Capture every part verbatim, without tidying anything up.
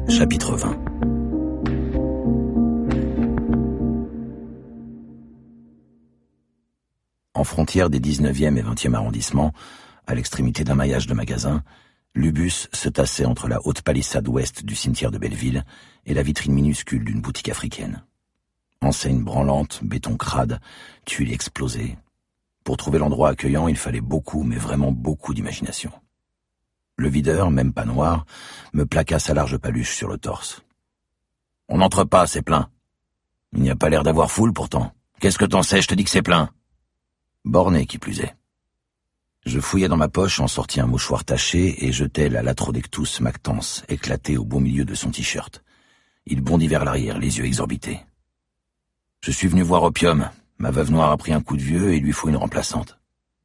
Chapitre vingt. En frontière des dix-neuvième et vingtième arrondissements, à l'extrémité d'un maillage de magasins, l'Ubus se tassait entre la haute palissade ouest du cimetière de Belleville et la vitrine minuscule d'une boutique africaine. Enseigne branlante, béton crade, tuiles explosées. Pour trouver l'endroit accueillant, il fallait beaucoup, mais vraiment beaucoup d'imagination. Le videur, même pas noir, me plaqua sa large paluche sur le torse. « On n'entre pas, c'est plein. »« Il n'y a pas l'air d'avoir foule, pourtant. Qu'est-ce que t'en sais, je te dis que c'est plein. » Borné, qui plus est. Je fouillai dans ma poche, en sortis un mouchoir taché et jetai la Latrodectus mactans, éclatée au beau milieu de son t-shirt. Il bondit vers l'arrière, les yeux exorbités. « Je suis venu voir Opium. Ma veuve noire a pris un coup de vieux et il lui faut une remplaçante. »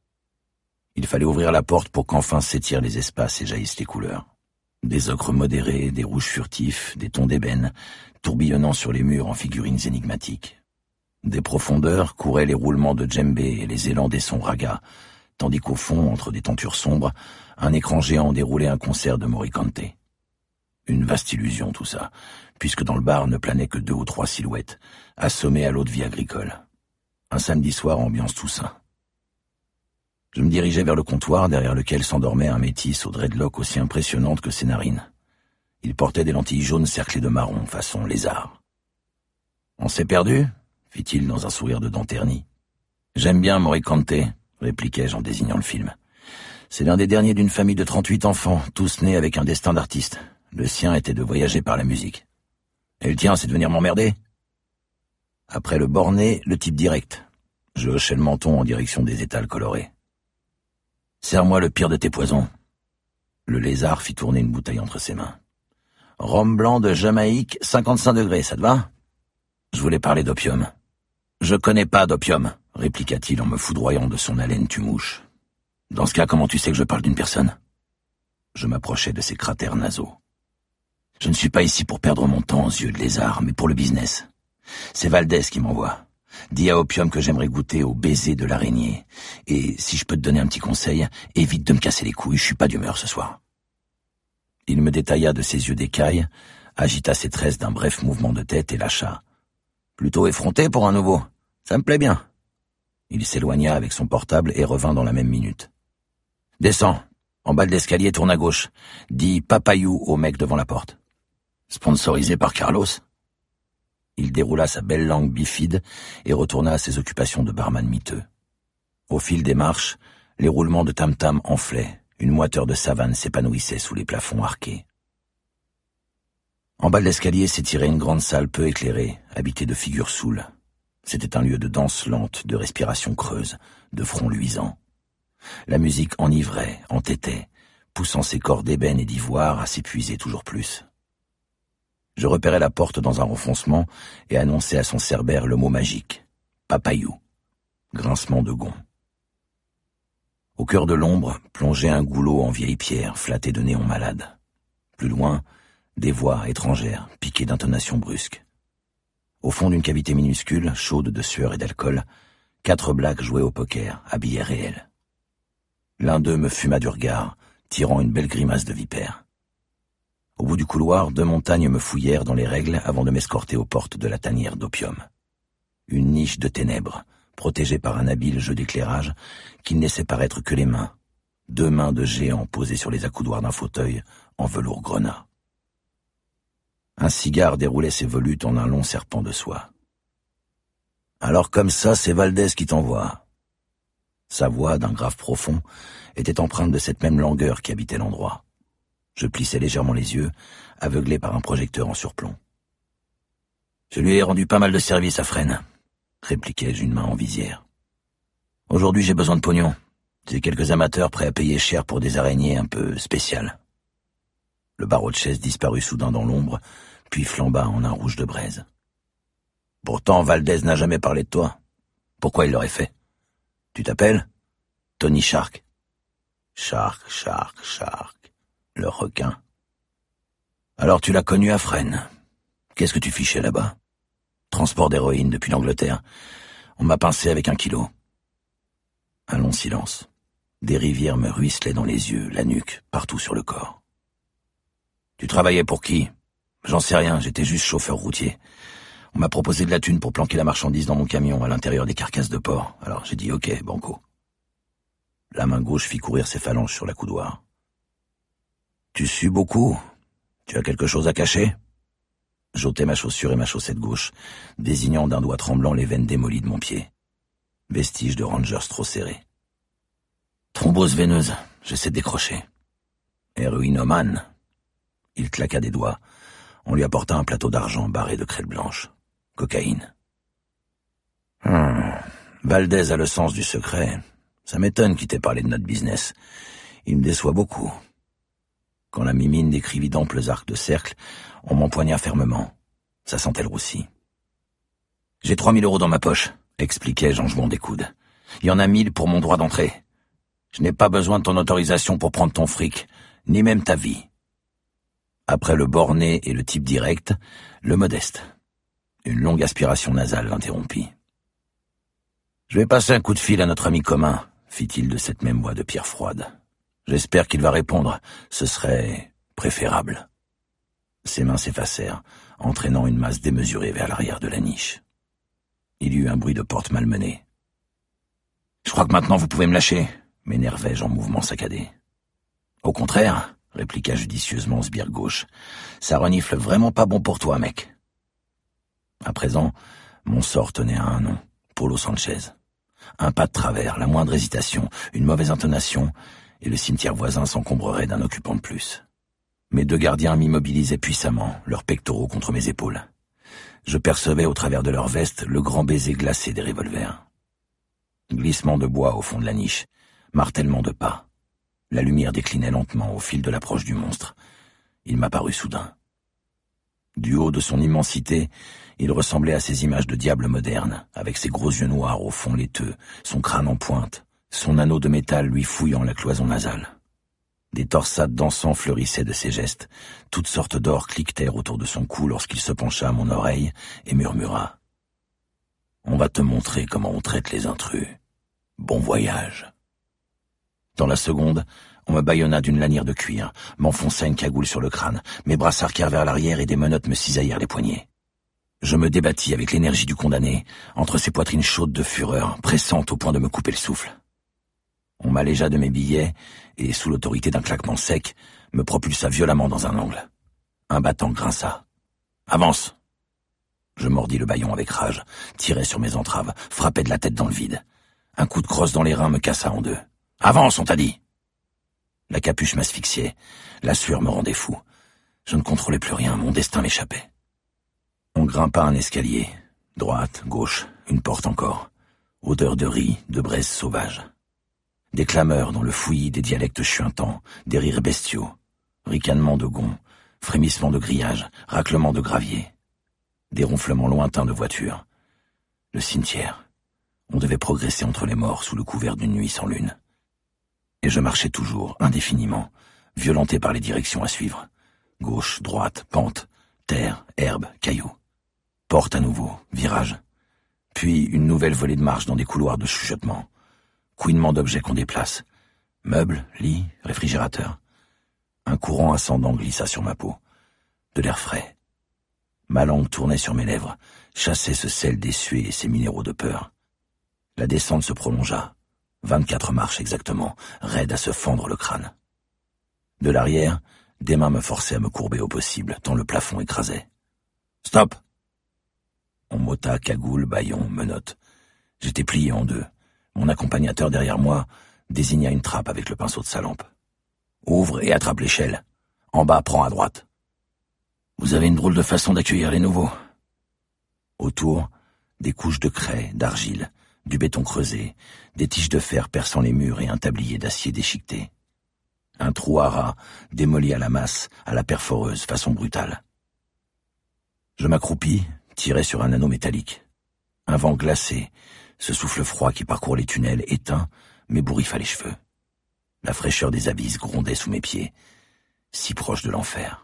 Il fallait ouvrir la porte pour qu'enfin s'étirent les espaces et jaillissent les couleurs. Des ocres modérés, des rouges furtifs, des tons d'ébène, tourbillonnant sur les murs en figurines énigmatiques. Des profondeurs couraient les roulements de djembé et les élans des sons raga, tandis qu'au fond, entre des tentures sombres, un écran géant déroulait un concert de Morricone. Une vaste illusion tout ça, puisque dans le bar ne planaient que deux ou trois silhouettes, assommées à l'eau de vie agricole. Un samedi soir ambiance Toussaint. Je me dirigeais vers le comptoir, derrière lequel s'endormait un métis aux dreadlocks aussi impressionnantes que ses narines. Il portait des lentilles jaunes cerclées de marron, façon lézard. « On s'est perdu ?» fit-il dans un sourire de dents ternies. « J'aime bien Morricone, » répliquai-je en désignant le film. « C'est l'un des derniers d'une famille de trente-huit enfants, tous nés avec un destin d'artiste. Le sien était de voyager par la musique. Et le tien, c'est de venir m'emmerder ?» Après le borné, le type direct. Je hochai le menton en direction des étals colorés. « Serre-moi le pire de tes poisons. » Le lézard fit tourner une bouteille entre ses mains. « Rhum blanc de Jamaïque, cinquante-cinq degrés, ça te va ?» Je voulais parler d'opium. « Je connais pas d'opium, » répliqua-t-il en me foudroyant de son haleine tumouche. « Dans ce cas, comment tu sais que je parle d'une personne ?» Je m'approchai de ses cratères nasaux. « Je ne suis pas ici pour perdre mon temps aux yeux de lézard, mais pour le business. C'est Valdez qui m'envoie. Dis à Opium que j'aimerais goûter au baiser de l'araignée. Et si je peux te donner un petit conseil, évite de me casser les couilles, je suis pas d'humeur ce soir. » Il me détailla de ses yeux d'écaille, agita ses tresses d'un bref mouvement de tête et lâcha. « Plutôt effronté pour un nouveau. Ça me plaît bien. » Il s'éloigna avec son portable et revint dans la même minute. « Descends. En bas de l'escalier, tourne à gauche. Dis Papayou au mec devant la porte. » Sponsorisé par Carlos. Il déroula sa belle langue bifide et retourna à ses occupations de barman miteux. Au fil des marches, les roulements de tam-tam enflaient, une moiteur de savane s'épanouissait sous les plafonds arqués. En bas de l'escalier s'étirait une grande salle peu éclairée, habitée de figures saoules. C'était un lieu de danse lente, de respiration creuse, de front luisant. La musique enivrait, entêtait, poussant ses corps d'ébène et d'ivoire à s'épuiser toujours plus. Je repérai la porte dans un renfoncement et annonçai à son cerbère le mot magique. Papayou. Grincement de gonds. Au cœur de l'ombre, plongeait un goulot en vieille pierre, flatté de néons malades. Plus loin, des voix étrangères, piquées d'intonations brusques. Au fond d'une cavité minuscule, chaude de sueur et d'alcool, quatre blacks jouaient au poker, habillés réels. L'un d'eux me fuma du regard, tirant une belle grimace de vipère. Au bout du couloir, deux montagnes me fouillèrent dans les règles avant de m'escorter aux portes de la tanière d'opium. Une niche de ténèbres, protégée par un habile jeu d'éclairage qui ne laissait paraître que les mains, deux mains de géant posées sur les accoudoirs d'un fauteuil en velours grenat. Un cigare déroulait ses volutes en un long serpent de soie. « Alors comme ça, c'est Valdez qui t'envoie. » Sa voix, d'un grave profond, était empreinte de cette même langueur qui habitait l'endroit. Je plissai légèrement les yeux, aveuglé par un projecteur en surplomb. « Je lui ai rendu pas mal de service à Fresnes, » répliquai-je une main en visière. « Aujourd'hui, j'ai besoin de pognon. J'ai quelques amateurs prêts à payer cher pour des araignées un peu spéciales. » Le barreau de chaise disparut soudain dans l'ombre, puis flamba en un rouge de braise. « Pourtant, Valdez n'a jamais parlé de toi. Pourquoi il l'aurait fait? Tu t'appelles? Tony Shark. »« Shark, Shark, Shark. Le requin. Alors tu l'as connu à Fresnes. Qu'est-ce que tu fichais là-bas? Transport d'héroïne depuis l'Angleterre. On m'a pincé avec un kilo. » Un long silence. Des rivières me ruisselaient dans les yeux, la nuque, partout sur le corps. « Tu travaillais pour qui? J'en sais rien, j'étais juste chauffeur routier. On m'a proposé de la thune pour planquer la marchandise dans mon camion à l'intérieur des carcasses de porc. Alors j'ai dit ok, banco. La main gauche fit courir ses phalanges sur la coudoir. Tu sues beaucoup? Tu as quelque chose à cacher? J'ôtai ma chaussure et ma chaussette gauche, désignant d'un doigt tremblant les veines démolies de mon pied. Vestige de Rangers trop serrés. Thrombose veineuse, j'essaie de décrocher. Héroïnomane. Il claqua des doigts. On lui apporta un plateau d'argent barré de crêpe blanche. Cocaïne. Hum. Valdez a le sens du secret. Ça m'étonne qu'il t'ait parlé de notre business. Il me déçoit beaucoup. Quand la mimine décrivit d'amples arcs de cercle, on m'empoigna fermement. Ça sentait le roussi. J'ai trois mille euros dans ma poche, expliquai-je en jouant des coudes. Il y en a mille pour mon droit d'entrée. Je n'ai pas besoin de ton autorisation pour prendre ton fric, ni même ta vie. Après le borné et le type direct, le modeste. Une longue aspiration nasale l'interrompit. Je vais passer un coup de fil à notre ami commun, fit-il de cette même voix de pierre froide. J'espère qu'il va répondre. Ce serait préférable. Ses mains s'effacèrent, entraînant une masse démesurée vers l'arrière de la niche. Il y eut un bruit de porte malmenée. « Je crois que maintenant vous pouvez me lâcher », m'énervai-je en mouvement saccadé. « Au contraire », répliqua judicieusement sbire gauche, « ça renifle vraiment pas bon pour toi, mec. » À présent, mon sort tenait à un nom, Paulo Sanchez. Un pas de travers, la moindre hésitation, une mauvaise intonation, et le cimetière voisin s'encombrerait d'un occupant de plus. Mes deux gardiens m'immobilisaient puissamment, leurs pectoraux contre mes épaules. Je percevais au travers de leurs vestes le grand baiser glacé des revolvers. Glissement de bois au fond de la niche, martèlement de pas. La lumière déclinait lentement au fil de l'approche du monstre. Il m'apparut soudain. Du haut de son immensité, il ressemblait à ces images de diable moderne, avec ses gros yeux noirs au fond laiteux, son crâne en pointe, son anneau de métal lui fouillant la cloison nasale. Des torsades dansants fleurissaient de ses gestes, toutes sortes d'or cliquetèrent autour de son cou lorsqu'il se pencha à mon oreille et murmura « On va te montrer comment on traite les intrus. Bon voyage !» Dans la seconde, on me bâillonna d'une lanière de cuir, m'enfonça une cagoule sur le crâne, mes bras s'arquèrent vers l'arrière et des menottes me cisaillèrent les poignets. Je me débattis avec l'énergie du condamné, entre ses poitrines chaudes de fureur, pressantes au point de me couper le souffle. On m'allégea de mes billets et, sous l'autorité d'un claquement sec, me propulsa violemment dans un angle. Un battant grinça. « Avance !» Je mordis le bâillon avec rage, tirai sur mes entraves, frappai de la tête dans le vide. Un coup de crosse dans les reins me cassa en deux. « Avance, on t'a dit !» La capuche m'asphyxiait, la sueur me rendait fou. Je ne contrôlais plus rien, mon destin m'échappait. On grimpa un escalier. Droite, gauche, une porte encore. Odeur de riz, de braise sauvage. Des clameurs dans le fouillis des dialectes chuintants, des rires bestiaux, ricanements de gonds, frémissements de grillage, raclements de gravier, des ronflements lointains de voitures. Le cimetière. On devait progresser entre les morts sous le couvert d'une nuit sans lune. Et je marchais toujours, indéfiniment, violenté par les directions à suivre. Gauche, droite, pente, terre, herbe, cailloux. Porte à nouveau, virage. Puis une nouvelle volée de marche dans des couloirs de chuchotement. Couinement d'objets qu'on déplace. Meubles, lits, réfrigérateur. Un courant ascendant glissa sur ma peau. De l'air frais. Ma langue tournait sur mes lèvres, chassait ce sel désuet et ces minéraux de peur. La descente se prolongea. Vingt-quatre marches exactement, raide à se fendre le crâne. De l'arrière, des mains me forçaient à me courber au possible, tant le plafond écrasait. « Stop !» On m'ôta cagoule, bâillon, menottes. J'étais plié en deux. Mon accompagnateur derrière moi désigna une trappe avec le pinceau de sa lampe. « Ouvre et attrape l'échelle. En bas, prends à droite. » Vous avez une drôle de façon d'accueillir les nouveaux. Autour, des couches de craie, d'argile, du béton creusé, des tiges de fer perçant les murs et un tablier d'acier déchiqueté. Un trou à rats démoli à la masse, à la perforeuse, façon brutale. Je m'accroupis, tirai sur un anneau métallique. Un vent glacé, ce souffle froid qui parcourt les tunnels éteint, m'ébouriffa les cheveux. La fraîcheur des abysses grondait sous mes pieds, si proche de l'enfer.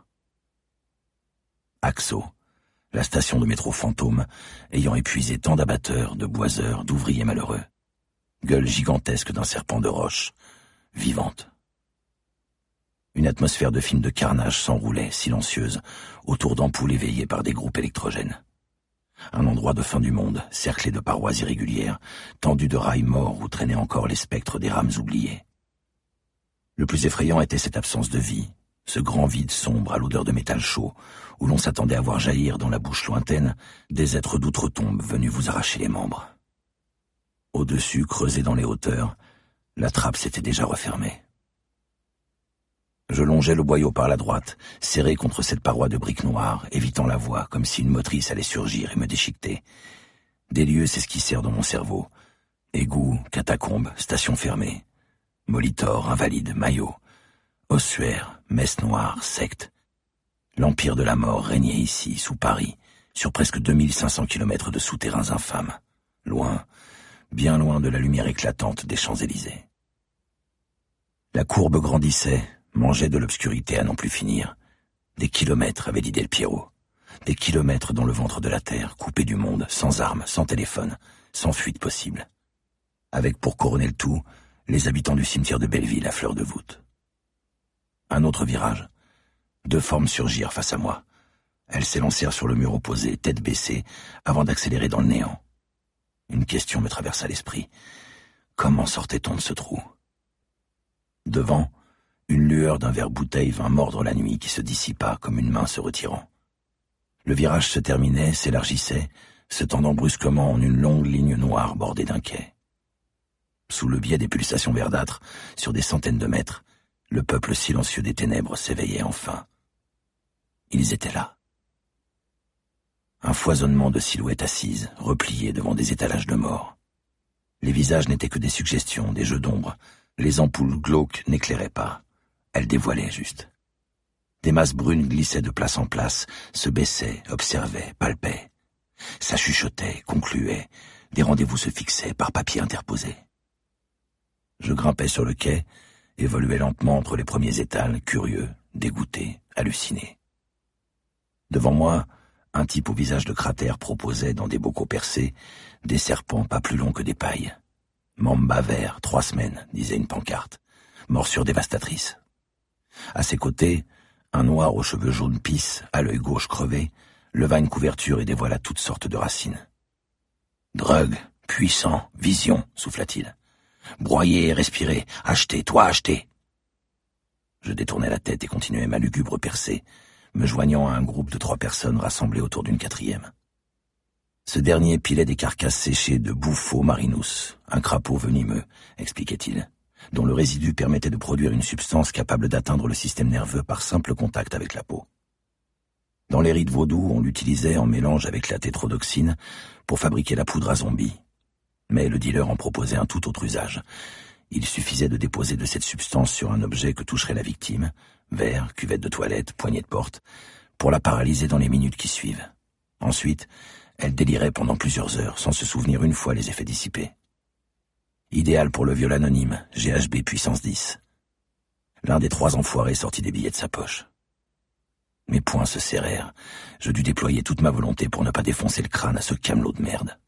Axo, la station de métro fantôme, ayant épuisé tant d'abatteurs, de boiseurs, d'ouvriers malheureux. Gueule gigantesque d'un serpent de roche, vivante. Une atmosphère de film de carnage s'enroulait, silencieuse, autour d'ampoules éveillées par des groupes électrogènes. Un endroit de fin du monde, cerclé de parois irrégulières, tendu de rails morts où traînaient encore les spectres des rames oubliées. Le plus effrayant était cette absence de vie, ce grand vide sombre à l'odeur de métal chaud, où l'on s'attendait à voir jaillir dans la bouche lointaine des êtres d'outre-tombe venus vous arracher les membres. Au-dessus, creusé dans les hauteurs, la trappe s'était déjà refermée. Je longeais le boyau par la droite, serré contre cette paroi de briques noires, évitant la voie, comme si une motrice allait surgir et me déchiqueter. Des lieux s'esquissèrent dans mon cerveau. Égouts, catacombes, stations fermées. Molitor, Invalides, Maillot. Ossuaire, messe noire, secte. L'empire de la mort régnait ici, sous Paris, sur presque deux mille cinq cents kilomètres de souterrains infâmes. Loin, bien loin de la lumière éclatante des Champs-Élysées. La courbe grandissait, mangeait de l'obscurité à n'en plus finir. Des kilomètres, avait dit Del Piero. Des kilomètres dans le ventre de la terre, coupé du monde, sans armes, sans téléphone, sans fuite possible. Avec pour couronner le tout, les habitants du cimetière de Belleville à fleur de voûte. Un autre virage. Deux formes surgirent face à moi. Elles s'élancèrent sur le mur opposé, tête baissée, avant d'accélérer dans le néant. Une question me traversa l'esprit. Comment sortait-on de ce trou? Devant, une lueur d'un verre-bouteille vint mordre la nuit qui se dissipa comme une main se retirant. Le virage se terminait, s'élargissait, se tendant brusquement en une longue ligne noire bordée d'un quai. Sous le biais des pulsations verdâtres, sur des centaines de mètres, le peuple silencieux des ténèbres s'éveillait enfin. Ils étaient là. Un foisonnement de silhouettes assises, repliées devant des étalages de mort. Les visages n'étaient que des suggestions, des jeux d'ombre. Les ampoules glauques n'éclairaient pas. Elles dévoilaient juste. Des masses brunes glissaient de place en place, se baissaient, observaient, palpaient. Ça chuchotait, concluait. Des rendez-vous se fixaient par papier interposé. Je grimpais sur le quai, évoluais lentement entre les premiers étals, curieux, dégoûté, halluciné. Devant moi, un type au visage de cratère proposait, dans des bocaux percés, des serpents pas plus longs que des pailles. Mamba vert, trois semaines, disait une pancarte. Morsure dévastatrice. À ses côtés, un noir aux cheveux jaunes pisse, à l'œil gauche crevé, leva une couverture et dévoila toutes sortes de racines. Drogue, puissant, vision, souffla-t-il. Broyer et respirer, acheter, toi acheter. Je détournai la tête et continuai ma lugubre percée, me joignant à un groupe de trois personnes rassemblées autour d'une quatrième. Ce dernier pilait des carcasses séchées de Bufo marinus, un crapaud venimeux, expliquait-il, dont le résidu permettait de produire une substance capable d'atteindre le système nerveux par simple contact avec la peau. Dans les rites vaudous, on l'utilisait en mélange avec la tétrodoxine pour fabriquer la poudre à zombies. Mais le dealer en proposait un tout autre usage. Il suffisait de déposer de cette substance sur un objet que toucherait la victime, verre, cuvette de toilette, poignée de porte, pour la paralyser dans les minutes qui suivent. Ensuite, elle délirait pendant plusieurs heures, sans se souvenir une fois les effets dissipés. Idéal pour le viol anonyme, G H B puissance dix. L'un des trois enfoirés sortit des billets de sa poche. Mes poings se serrèrent. Je dus déployer toute ma volonté pour ne pas défoncer le crâne à ce camelot de merde.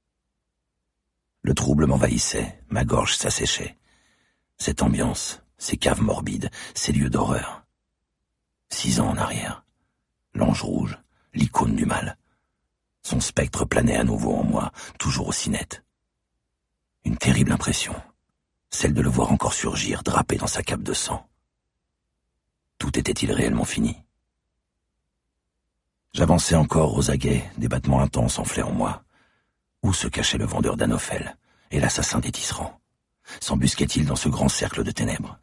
Le trouble m'envahissait, ma gorge s'asséchait. Cette ambiance, ces caves morbides, ces lieux d'horreur. Six ans en arrière. L'ange rouge, l'icône du mal. Son spectre planait à nouveau en moi, toujours aussi net. Une terrible impression, celle de le voir encore surgir, drapé dans sa cape de sang. Tout était-il réellement fini? J'avançais encore aux aguets, des battements intenses enflaient en moi. Où se cachait le vendeur d'Anophel et l'assassin des tisserands? S'embusquait-il dans ce grand cercle de ténèbres?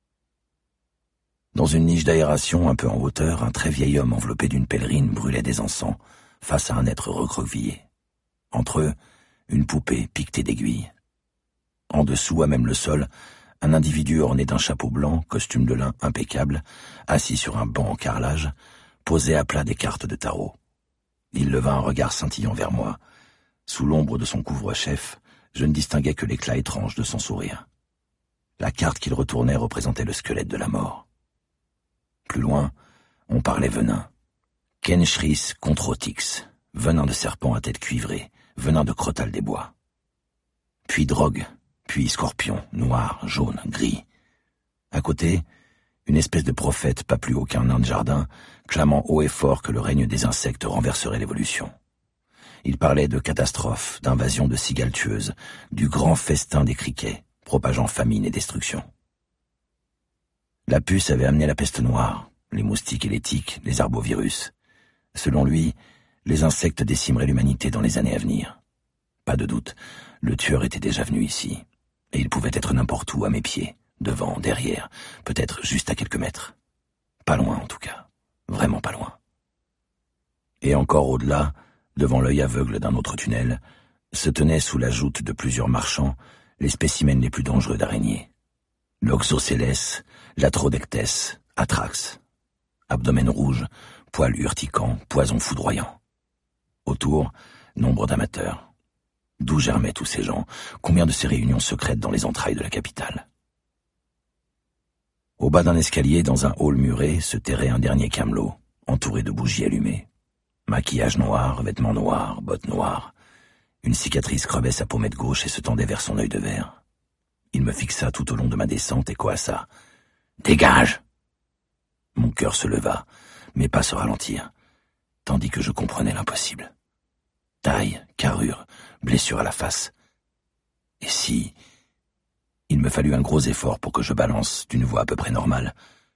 Dans une niche d'aération un peu en hauteur, un très vieil homme enveloppé d'une pèlerine brûlait des encens, face à un être recroquevillé. Entre eux, une poupée piquetée d'aiguilles. En dessous, à même le sol, un individu orné d'un chapeau blanc, costume de lin impeccable, assis sur un banc en carrelage, posait à plat des cartes de tarot. Il leva un regard scintillant vers moi. Sous l'ombre de son couvre-chef, je ne distinguais que l'éclat étrange de son sourire. La carte qu'il retournait représentait le squelette de la mort. Plus loin, on parlait venin. Kenchris Controtix, venin de serpent à tête cuivrée, venin de crotale des bois. Puis drogue, puis scorpion, noir, jaune, gris. À côté, Une espèce de prophète, pas plus haut qu'un nain de jardin, clamant haut et fort que le règne des insectes renverserait l'évolution. Il parlait de catastrophes, d'invasions de cigales tueuses, du grand festin des criquets, propageant famine et destruction. La puce avait amené la peste noire, les moustiques et les tiques, les arbovirus. Selon lui, les insectes décimeraient l'humanité dans les années à venir. Pas de doute, le tueur était déjà venu ici, et il pouvait être n'importe où à mes pieds, devant, derrière, peut-être juste à quelques mètres. Pas loin en tout cas, vraiment pas loin. Et encore au-delà, devant l'œil aveugle d'un autre tunnel, se tenaient sous la joute de plusieurs marchands les spécimens les plus dangereux d'araignées. L'Oxocélès, l'Atrodectes, Atrax. Abdomen rouge, poils urticants, poison foudroyant. Autour, nombre d'amateurs. D'où germaient tous ces gens? Combien de ces réunions secrètes dans les entrailles de la capitale? Au bas d'un escalier, dans un hall muré, se terrait un dernier camelot, entouré de bougies allumées. Maquillage noir, vêtements noirs, bottes noires. Une cicatrice crevait sa pommette gauche et se tendait vers son œil de verre. Il me fixa tout au long de ma descente et coassa. « Dégage !» Mon cœur se leva, mes pas se ralentirent, tandis que je comprenais l'impossible. Taille, carrure, blessure à la face. Et si... Il me fallut un gros effort pour que je balance d'une voix à peu près normale.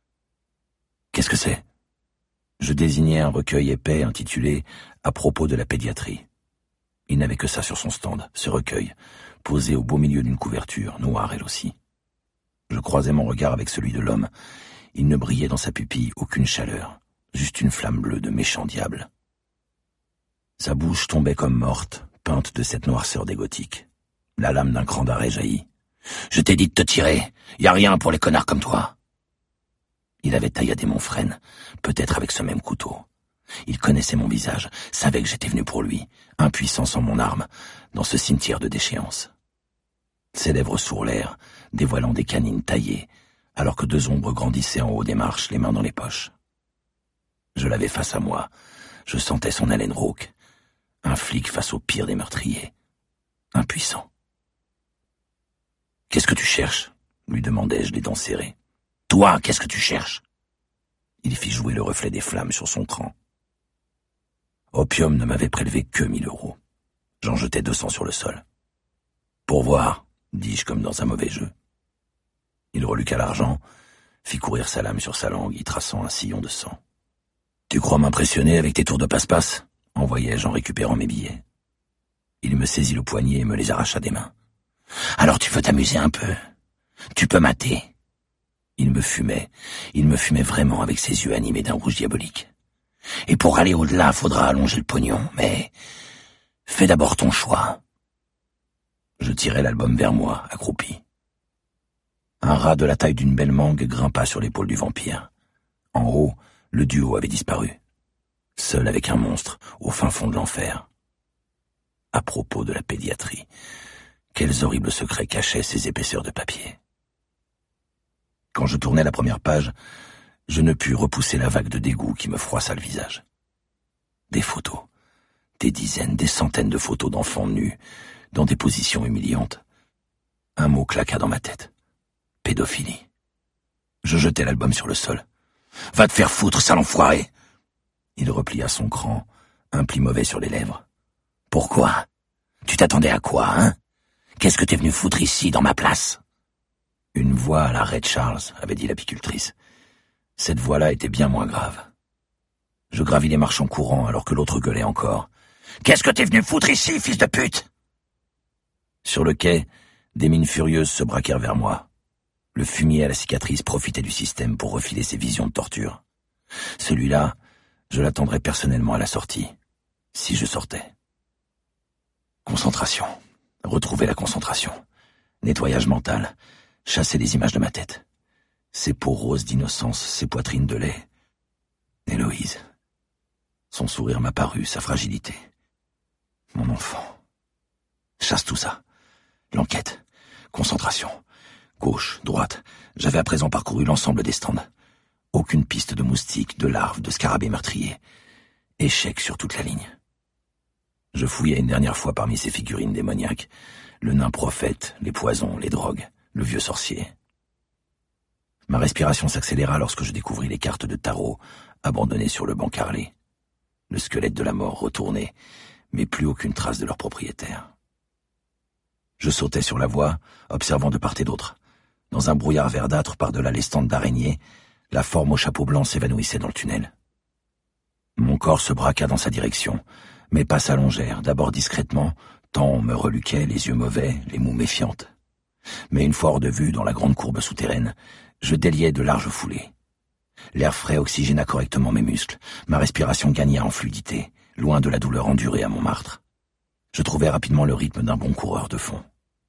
« Qu'est-ce que c'est ?» Je désignais un recueil épais intitulé « À propos de la pédiatrie ». Il n'avait que ça sur son stand, ce recueil, posé au beau milieu d'une couverture, noire elle aussi. Je croisais mon regard avec celui de l'homme. Il ne brillait dans sa pupille aucune chaleur, juste une flamme bleue de méchant diable. Sa bouche tombait comme morte, peinte de cette noirceur des gothiques. La lame d'un cran d'arrêt jaillit. « Je t'ai dit de te tirer, y a rien pour les connards comme toi !» Il avait tailladé mon frêne, peut-être avec ce même couteau. Il connaissait mon visage, savait que j'étais venu pour lui, impuissant sans mon arme, dans ce cimetière de déchéance. Ses lèvres sourlèrent, dévoilant des canines taillées, alors que deux ombres grandissaient en haut des marches, les mains dans les poches. Je l'avais face à moi, je sentais son haleine rauque, un flic face au pire des meurtriers, impuissant. « Qu'est-ce que tu cherches ?» lui demandai-je, les dents serrées. « Toi, qu'est-ce que tu cherches ?» Il fit jouer le reflet des flammes sur son cran. Opium ne m'avait prélevé que mille euros. J'en jetai deux cents sur le sol. « Pour voir », dis-je comme dans un mauvais jeu. Il reluqua l'argent, fit courir sa lame sur sa langue, y traçant un sillon de sang. « Tu crois m'impressionner avec tes tours de passe-passe ?» envoyai-je en récupérant mes billets. Il me saisit le poignet et me les arracha des mains. « Alors tu veux t'amuser un peu? Tu peux mater. » Il me fumait, il me fumait vraiment avec ses yeux animés d'un rouge diabolique. « Et pour aller au-delà, faudra allonger le pognon, mais fais d'abord ton choix. » Je tirai l'album vers moi, accroupi. Un rat de la taille d'une belle mangue grimpa sur l'épaule du vampire. En haut, le duo avait disparu, seul avec un monstre au fin fond de l'enfer. À propos de la pédiatrie, quels horribles secrets cachaient ces épaisseurs de papier. Quand je tournai la première page, je ne pus repousser la vague de dégoût qui me froissa le visage. Des photos, des dizaines, des centaines de photos d'enfants nus, dans des positions humiliantes. Un mot claqua dans ma tête. Pédophilie. Je jetai l'album sur le sol. « Va te faire foutre, sale enfoiré !» Il replia son cran, un pli mauvais sur les lèvres. « Pourquoi? Tu t'attendais à quoi, hein? Qu'est-ce que t'es venu foutre ici, dans ma place ?» Une voix à la Ray Charles, avait dit l'apicultrice. Cette voix-là était bien moins grave. Je gravis les marches en courant alors que l'autre gueulait encore. « Qu'est-ce que t'es venu foutre ici, fils de pute ?» Sur le quai, des mines furieuses se braquèrent vers moi. Le fumier à la cicatrice profitait du système pour refiler ses visions de torture. Celui-là, je l'attendrais personnellement à la sortie, si je sortais. Concentration. Retrouver la concentration. Nettoyage mental. Chasser les images de ma tête. Ses peaux roses d'innocence, ses poitrines de lait. Héloïse. Son sourire m'apparut, sa fragilité. Mon enfant. Chasse tout ça. L'enquête. Concentration. Gauche, droite. J'avais à présent parcouru l'ensemble des stands. Aucune piste de moustiques, de larves, de scarabées meurtriers. Échec sur toute la ligne. Je fouillais une dernière fois parmi ces figurines démoniaques. Le nain prophète, les poisons, les drogues, le vieux sorcier. Ma respiration s'accéléra lorsque je découvris les cartes de tarot abandonnées sur le banc carrelé. Le squelette de la mort retourné, mais plus aucune trace de leur propriétaire. Je sautais sur la voie, observant de part et d'autre. Dans un brouillard verdâtre par-delà les stands d'araignées, la forme au chapeau blanc s'évanouissait dans le tunnel. Mon corps se braqua dans sa direction. Mes pas s'allongèrent, d'abord discrètement, tant on me reluquait, les yeux mauvais, les moues méfiantes. Mais une fois hors de vue, dans la grande courbe souterraine, je déliais de larges foulées. L'air frais oxygéna correctement mes muscles, ma respiration gagna en fluidité, loin de la douleur endurée à Montmartre. Je trouvai rapidement le rythme d'un bon coureur de fond.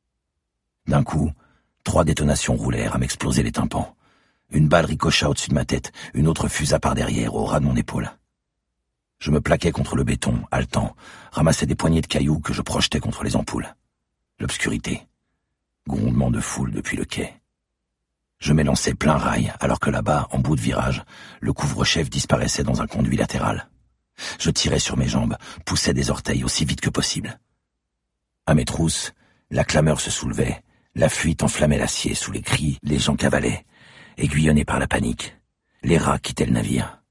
D'un coup, trois détonations roulèrent à m'exploser les tympans. Une balle ricocha au-dessus de ma tête, une autre fusa par derrière, au ras de mon épaule. Je me plaquais contre le béton, haletant, ramassais des poignées de cailloux que je projetais contre les ampoules. L'obscurité. Grondement de foule depuis le quai. Je m'élançais plein rail, alors que là-bas, en bout de virage, le couvre-chef disparaissait dans un conduit latéral. Je tirais sur mes jambes, poussais des orteils aussi vite que possible. À mes trousses, la clameur se soulevait, la fuite enflammait l'acier sous les cris, les gens cavalaient, aiguillonnés par la panique. Les rats quittaient le navire.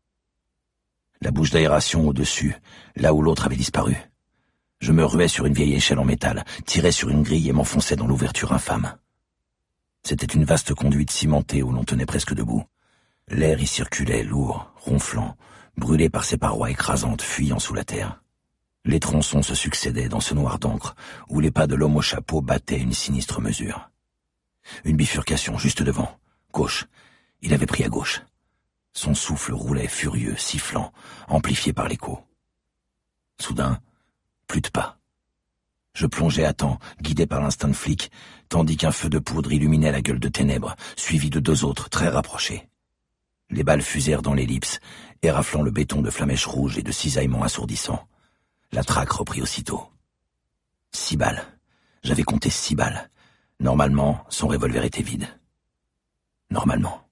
La bouche d'aération au-dessus, là où l'autre avait disparu. Je me ruais sur une vieille échelle en métal, tirais sur une grille et m'enfonçais dans l'ouverture infâme. C'était une vaste conduite cimentée où l'on tenait presque debout. L'air y circulait, lourd, ronflant, brûlé par ses parois écrasantes, fuyant sous la terre. Les tronçons se succédaient dans ce noir d'encre, où les pas de l'homme au chapeau battaient une sinistre mesure. Une bifurcation juste devant, gauche. Il avait pris à gauche. Son souffle roulait furieux, sifflant, amplifié par l'écho. Soudain, plus de pas. Je plongeais à temps, guidé par l'instinct de flic, tandis qu'un feu de poudre illuminait la gueule de ténèbres, suivi de deux autres très rapprochés. Les balles fusèrent dans l'ellipse, éraflant le béton de flamèches rouges et de cisaillements assourdissants. La traque reprit aussitôt. Six balles. J'avais compté six balles. Normalement, son revolver était vide. Normalement.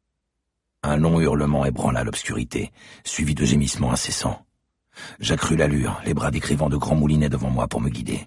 Un long hurlement ébranla l'obscurité, suivi de gémissements incessants. J'accrus l'allure, les bras décrivant de grands moulinets devant moi pour me guider.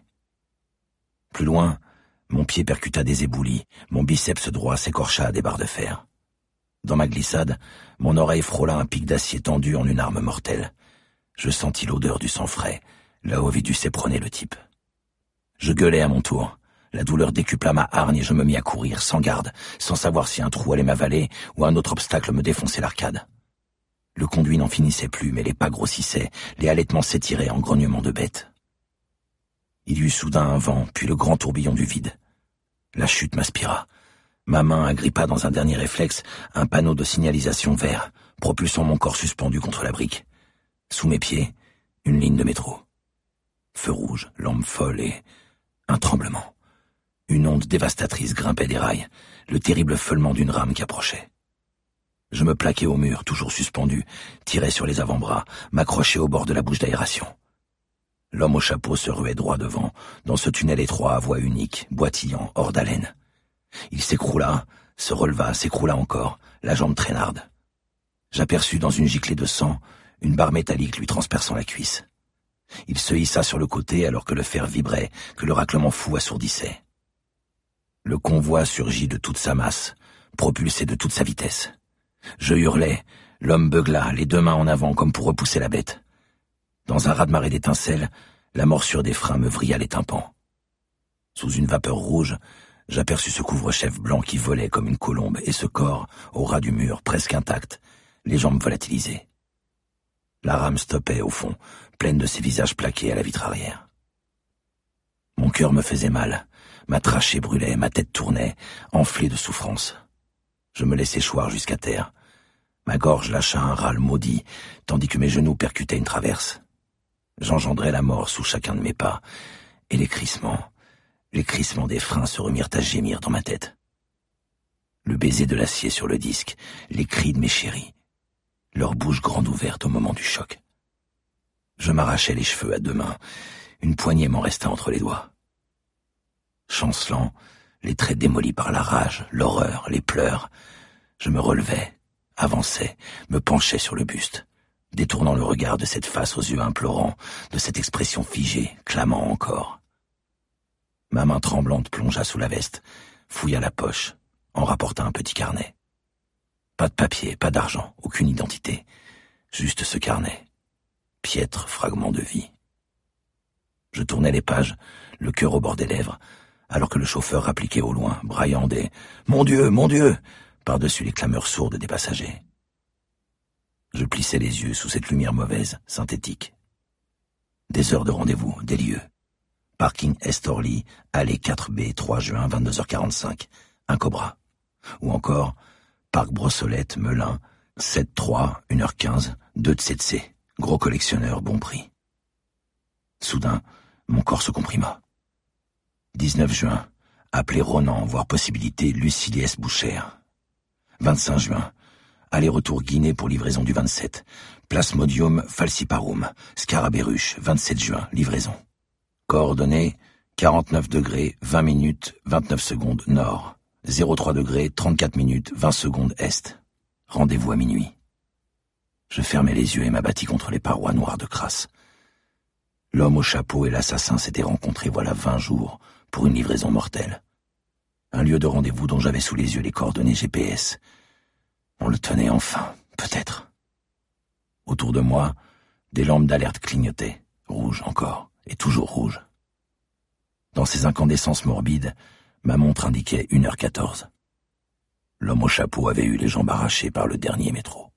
Plus loin, mon pied percuta des éboulis, mon biceps droit s'écorcha à des barres de fer. Dans ma glissade, mon oreille frôla un pic d'acier tendu en une arme mortelle. Je sentis l'odeur du sang frais, là où avait dû s'éperonner le type. Je gueulai à mon tour. La douleur décupla ma hargne et je me mis à courir, sans garde, sans savoir si un trou allait m'avaler ou un autre obstacle me défonçait l'arcade. Le conduit n'en finissait plus, mais les pas grossissaient, les halètements s'étiraient en grognements de bêtes. Il y eut soudain un vent, puis le grand tourbillon du vide. La chute m'aspira. Ma main agrippa dans un dernier réflexe un panneau de signalisation vert, propulsant mon corps suspendu contre la brique. Sous mes pieds, une ligne de métro. Feu rouge, lampe folle et un tremblement. Une onde dévastatrice grimpait des rails, le terrible feulement d'une rame qui approchait. Je me plaquai au mur, toujours suspendu, tirais sur les avant-bras, m'accrochai au bord de la bouche d'aération. L'homme au chapeau se ruait droit devant, dans ce tunnel étroit à voie unique, boitillant, hors d'haleine. Il s'écroula, se releva, s'écroula encore, la jambe traînarde. J'aperçus dans une giclée de sang une barre métallique lui transperçant la cuisse. Il se hissa sur le côté alors que le fer vibrait, que le raclement fou assourdissait. Le convoi surgit de toute sa masse, propulsé de toute sa vitesse. Je hurlai, l'homme beugla, les deux mains en avant comme pour repousser la bête. Dans un raz-de-marée d'étincelles, la morsure des freins me vrilla les tympans. Sous une vapeur rouge, j'aperçus ce couvre-chef blanc qui volait comme une colombe et ce corps, au ras du mur, presque intact, les jambes volatilisées. La rame stoppait au fond, pleine de ces visages plaqués à la vitre arrière. Mon cœur me faisait mal, ma trachée brûlait, ma tête tournait, enflée de souffrance. Je me laissai choir jusqu'à terre. Ma gorge lâcha un râle maudit, tandis que mes genoux percutaient une traverse. J'engendrais la mort sous chacun de mes pas, et les crissements, les crissements des freins se remirent à gémir dans ma tête. Le baiser de l'acier sur le disque, les cris de mes chéris, leur bouche grande ouverte au moment du choc. Je m'arrachais les cheveux à deux mains, une poignée m'en resta entre les doigts. Chancelant, les traits démolis par la rage, l'horreur, les pleurs, je me relevais, avançais, me penchais sur le buste, détournant le regard de cette face aux yeux implorants, de cette expression figée, clamant encore. Ma main tremblante plongea sous la veste, fouilla la poche, en rapporta un petit carnet. Pas de papier, pas d'argent, aucune identité. Juste ce carnet. Piètre fragment de vie. Je tournais les pages, le cœur au bord des lèvres, alors que le chauffeur appliquait au loin, braillant des « Mon Dieu, mon Dieu !» par-dessus les clameurs sourdes des passagers. Je plissais les yeux sous cette lumière mauvaise, synthétique. Des heures de rendez-vous, des lieux. Parking Estorli, allée quatre B, trois juin, vingt-deux heures quarante-cinq, un Cobra. Ou encore, Parc Brossolette, Melun, sept trois, une heure quinze, deux Tsetse, gros collectionneur, bon prix. Soudain, mon corps se comprima. dix-neuf juin, appelé Ronan, voire possibilité Lucilies Bouchère. vingt-cinq juin, aller-retour Guinée pour livraison du vingt-sept. Plasmodium falciparum, Scarabéruche, vingt-sept juin, livraison. Coordonnées, quarante-neuf degrés, vingt minutes, vingt-neuf secondes, nord. zéro trois degrés, trente-quatre minutes, vingt secondes, est. Rendez-vous à minuit. Je fermai les yeux et m'abattis contre les parois noires de crasse. L'homme au chapeau et l'assassin s'étaient rencontrés voilà vingt jours pour une livraison mortelle. Un lieu de rendez-vous dont j'avais sous les yeux les coordonnées G P S. On le tenait enfin, peut-être. Autour de moi, des lampes d'alerte clignotaient, rouges encore, et toujours rouges. Dans ces incandescences morbides, ma montre indiquait une heure quatorze. L'homme au chapeau avait eu les jambes arrachées par le dernier métro.